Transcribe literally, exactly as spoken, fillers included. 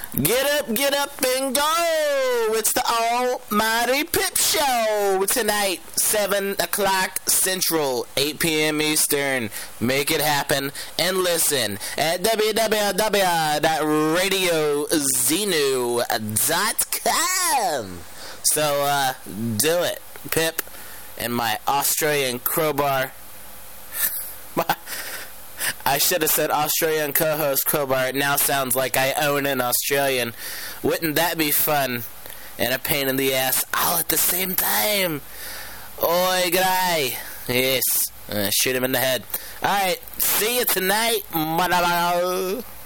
Get up, get up, and go! It's the Almighty Pip Show tonight, seven o'clock Central, eight p.m. Eastern. Make it happen and listen at w w w dot radio zenu dot com. So, uh, do it, Pip, and my Australian crowbar. I should have said Australian co-host crowbar. It now sounds like I own an Australian. Wouldn't that be fun? And a pain in the ass all at the same time. Oi, guy. Yes. Uh, shoot him in the head. Alright, see you tonight, mother.